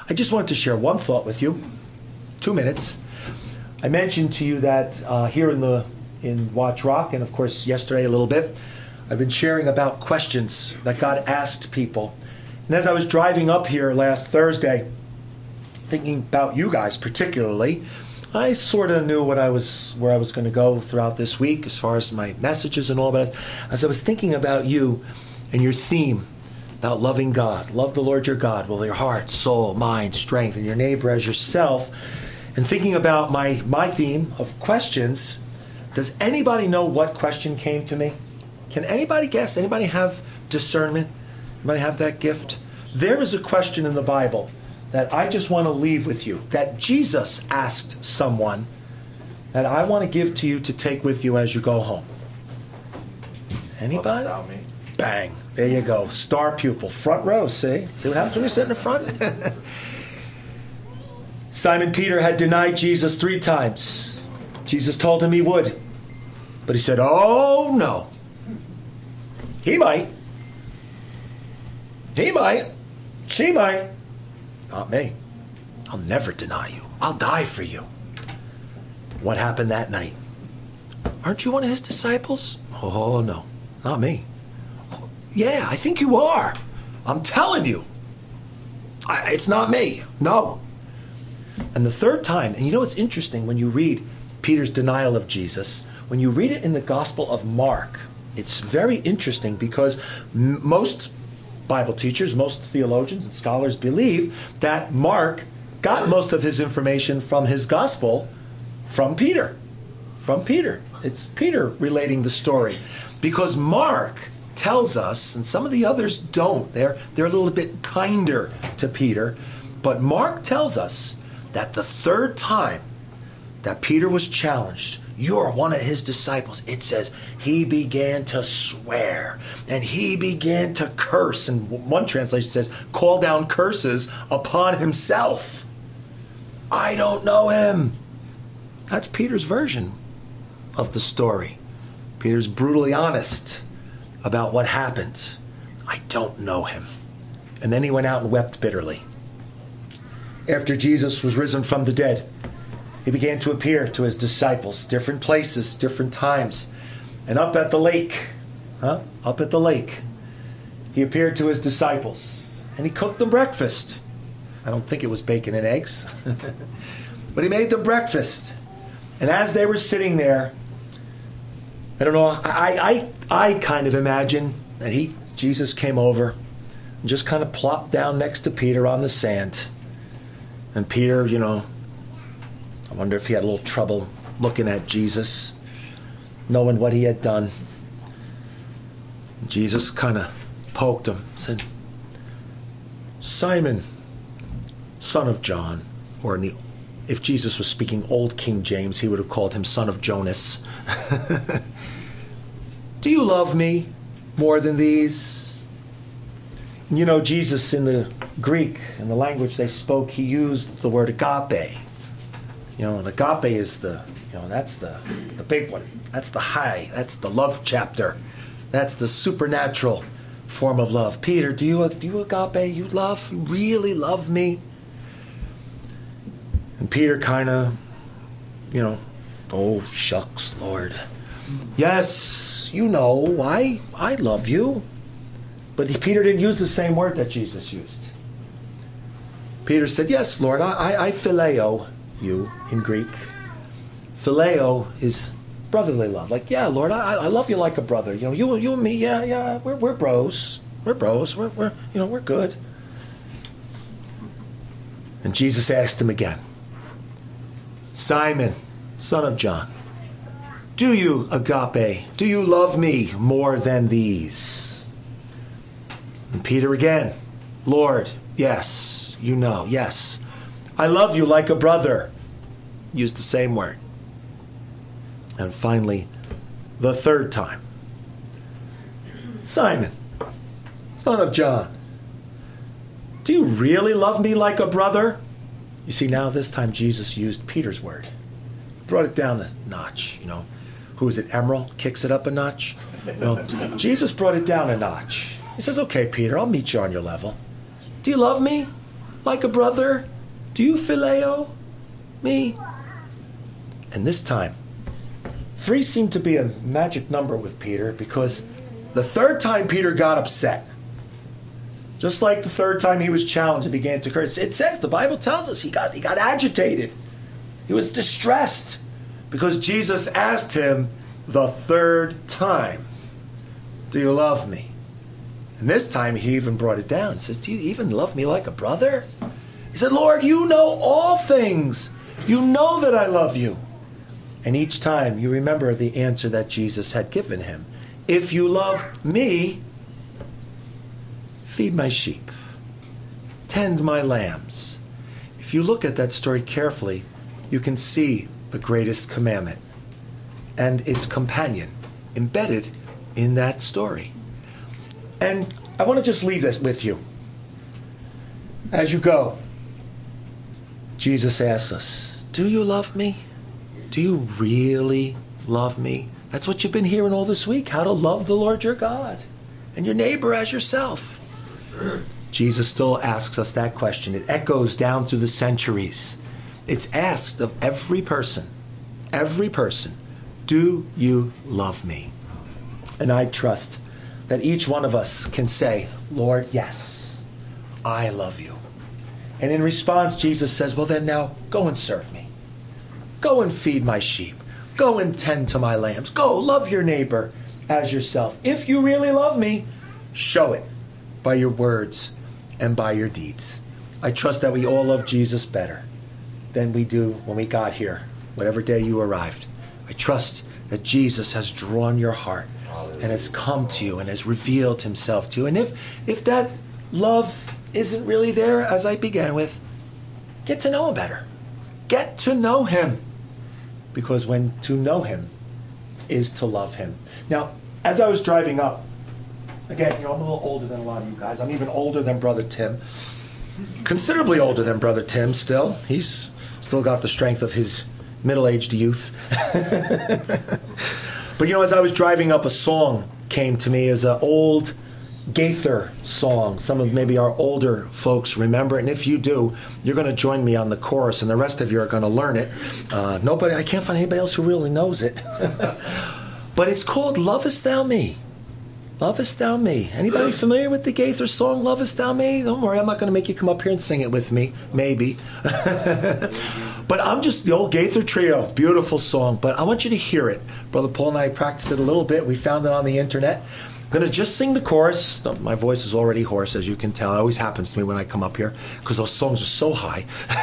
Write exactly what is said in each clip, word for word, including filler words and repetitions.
I just wanted to share one thought with you. Two minutes. I mentioned to you that uh, here in the in Watch Rock, and of course yesterday a little bit, I've been sharing about questions that God asked people. And as I was driving up here last Thursday, thinking about you guys particularly, I sort of knew what I was, where I was going to go throughout this week as far as my messages and all. But as, as I was thinking about you and your theme about loving God, love the Lord your God with your heart, soul, mind, strength, and your neighbor as yourself, and thinking about my, my theme of questions, does anybody know what question came to me? Can anybody guess? Anybody have discernment? Anybody have that gift? There is a question in the Bible that I just want to leave with you, that Jesus asked someone, that I want to give to you to take with you as you go home. Anybody? Bang. There you go. Star pupil. Front row, see? See what happens when you sit in the front? Simon Peter had denied Jesus three times. Jesus told him he would. But he said, oh, no. He might. He might. She might. Not me. I'll never deny you. I'll die for you. What happened that night? Aren't you one of his disciples? Oh, no. Not me. Oh, yeah, I think you are. I'm telling you. I, it's not me. No. And the third time, and you know what's interesting when you read Peter's denial of Jesus, when you read it in the Gospel of Mark, it's very interesting because m- most Bible teachers, most theologians and scholars believe that Mark got most of his information from his gospel from Peter. From Peter. It's Peter relating the story. Because Mark tells us, and some of the others don't, they're, they're a little bit kinder to Peter, but Mark tells us that the third time that Peter was challenged, you're one of his disciples, it says he began to swear and he began to curse. And one translation says, call down curses upon himself. I don't know him. That's Peter's version of the story. Peter's brutally honest about what happened. I don't know him. And then he went out and wept bitterly. After Jesus was risen from the dead, he began to appear to his disciples, different places, different times. And up at the lake, huh? Up at the lake, he appeared to his disciples. And he cooked them breakfast. I don't think it was bacon and eggs. But he made them breakfast. And as they were sitting there, I don't know, I, I, I kind of imagine that he, Jesus came over and just kind of plopped down next to Peter on the sand. And Peter, you know, I wonder if he had a little trouble looking at Jesus, knowing what he had done. Jesus kind of poked him, said, Simon, son of John, or in the, if Jesus was speaking Old King James, he would have called him son of Jonas. Do you love me more than these? You know, Jesus in the Greek, in the language they spoke, he used the word agape. You know, and agape is the, you know, that's the, the big one. That's the high. That's the love chapter. That's the supernatural form of love. Peter, do you, do you agape? You love? You really love me? And Peter kind of, you know, oh, shucks, Lord. Yes, you know, I, I love you. But he, Peter didn't use the same word that Jesus used. Peter said, yes, Lord, I, I, I phileo you in Greek. Phileo is brotherly love. Like, yeah, Lord, I, I love you like a brother. You know, you, you and me, yeah, yeah, we're, we're bros. We're bros. We're, we're, you know, we're good. And Jesus asked him again, Simon, son of John, do you agape? Do you love me more than these? And Peter again, Lord, yes, you know, yes. I love you like a brother. Used the same word. And finally, the third time. Simon, son of John, do you really love me like a brother? You see, now this time Jesus used Peter's word. Brought it down a notch, you know. Who is it, Emerald? Kicks it up a notch? Well, Jesus brought it down a notch. He says, okay, Peter, I'll meet you on your level. Do you love me like a brother? Do you phileo me? And this time, three seemed to be a magic number with Peter, because the third time Peter got upset. Just like the third time he was challenged and began to curse. It says, the Bible tells us, he got, he got agitated. He was distressed because Jesus asked him the third time, do you love me? And this time he even brought it down. He says, do you even love me like a brother? He said, Lord, you know all things. You know that I love you. And each time you remember the answer that Jesus had given him. If you love me, feed my sheep, tend my lambs. If you look at that story carefully, you can see the greatest commandment and its companion embedded in that story. And I want to just leave this with you. As you go, Jesus asks us, do you love me? Do you really love me? That's what you've been hearing all this week, how to love the Lord your God and your neighbor as yourself. Jesus still asks us that question. It echoes down through the centuries. It's asked of every person, every person, do you love me? And I trust that each one of us can say, Lord, yes, I love you. And in response, Jesus says, well then now, go and serve me. Go and feed my sheep. Go and tend to my lambs. Go love your neighbor as yourself. If you really love me, show it by your words and by your deeds. I trust that we all love Jesus better than we do when we got here, whatever day you arrived. I trust that Jesus has drawn your heart and has come to you and has revealed himself to you. And if, if that love isn't really there, as I began with, get to know him better. Get to know him. Because when to know him is to love him. Now, as I was driving up, again, you know, I'm a little older than a lot of you guys. I'm even older than Brother Tim. Considerably older than Brother Tim still. He's still got the strength of his middle-aged youth. But, you know, as I was driving up, a song came to me as an old Gaither song. Some of maybe our older folks remember it. And if you do, you're going to join me on the chorus, and the rest of you are going to learn it. Uh, nobody, I can't find anybody else who really knows it. But it's called Lovest Thou Me. Lovest Thou Me. Anybody familiar with the Gaither song, Lovest Thou Me? Don't worry, I'm not going to make you come up here and sing it with me. Maybe. But I'm just the old Gaither Trio. Beautiful song. But I want you to hear it. Brother Paul and I practiced it a little bit. We found it on the internet. I'm going to just sing the chorus. My voice is already hoarse, as you can tell. It always happens to me when I come up here because those songs are so high.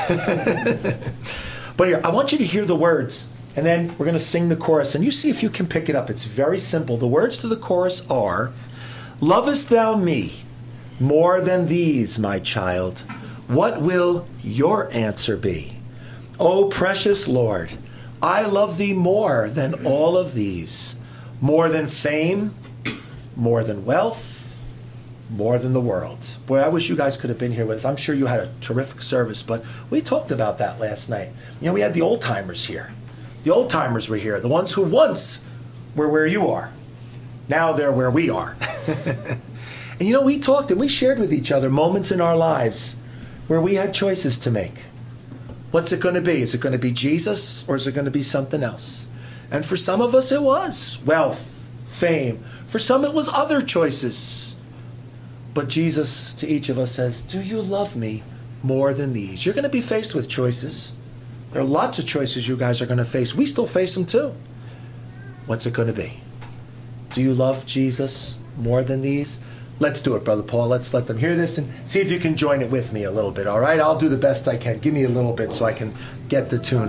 But here, I want you to hear the words. And then we're going to sing the chorus. And you see if you can pick it up. It's very simple. The words to the chorus are, Lovest thou me more than these, my child? What will your answer be? O precious Lord, I love thee more than all of these. More than fame, more than wealth, more than the world. Boy, I wish you guys could have been here with us. I'm sure you had a terrific service, but we talked about that last night. You know, we had the old timers here. The old timers were here, the ones who once were where you are. Now they're where we are. And you know, we talked and we shared with each other moments in our lives where we had choices to make. What's it going to be? Is it going to be Jesus or is it going to be something else? And for some of us it was wealth, fame. For some it was other choices. But Jesus to each of us says, do you love me more than these? You're going to be faced with choices. There are lots of choices you guys are going to face. We still face them too. What's it going to be? Do you love Jesus more than these? Let's do it, Brother Paul. Let's let them hear this and see if you can join it with me a little bit, all right? I'll do the best I can. Give me a little bit so I can get the tune.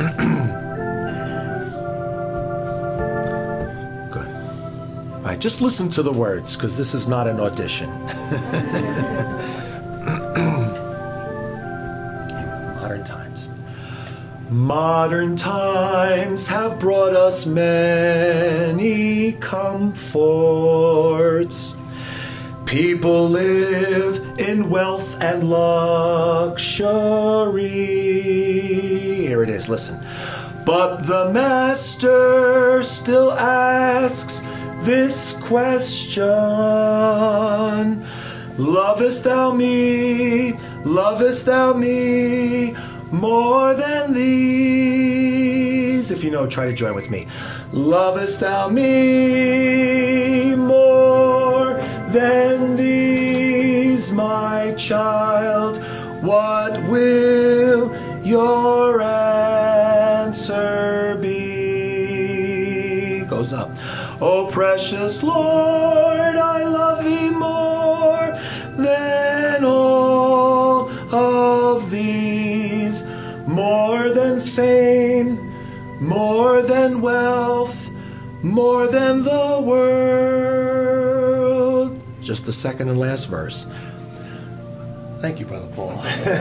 Good. All right, just listen to the words because this is not an audition. Modern times. Modern times have brought us many comforts. People live in wealth and luxury. Here it is, listen. But the Master still asks this question. Lovest thou me Lovest thou me more than these? If you know, try to join with me. Lovest thou me more than these, my child? What will your answer be? Goes up. Oh, precious Lord, I love thee more than all of these, more than fame, more than wealth, more than the world. Just the second and last verse. Thank you, Brother Paul.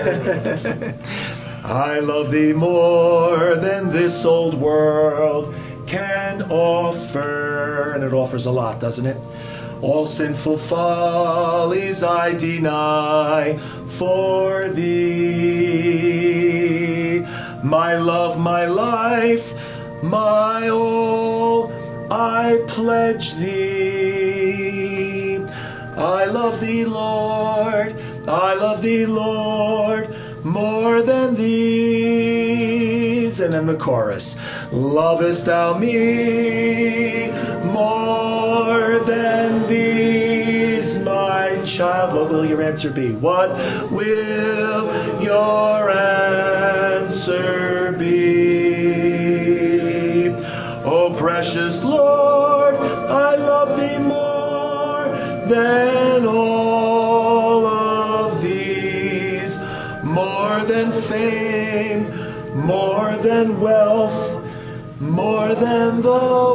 I love thee more than this old world can offer. And it offers a lot, doesn't it? All sinful follies I deny for thee. My love, my life, my all, I pledge thee. I love thee, Lord, I love thee, Lord, more than these. And then the chorus. Lovest thou me more than these, my child? What will your answer be? What will your answer be? Oh, precious Lord, I love thee more than all of these, more than fame, more than wealth, more than the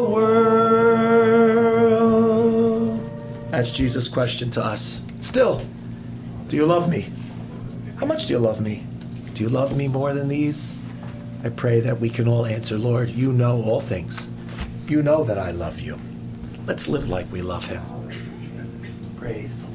world. That's Jesus' question to us. Still, do you love me? How much do you love me? Do you love me more than these? I pray that we can all answer, Lord, you know all things. You know that I love you. Let's live like we love him. Praise the Lord.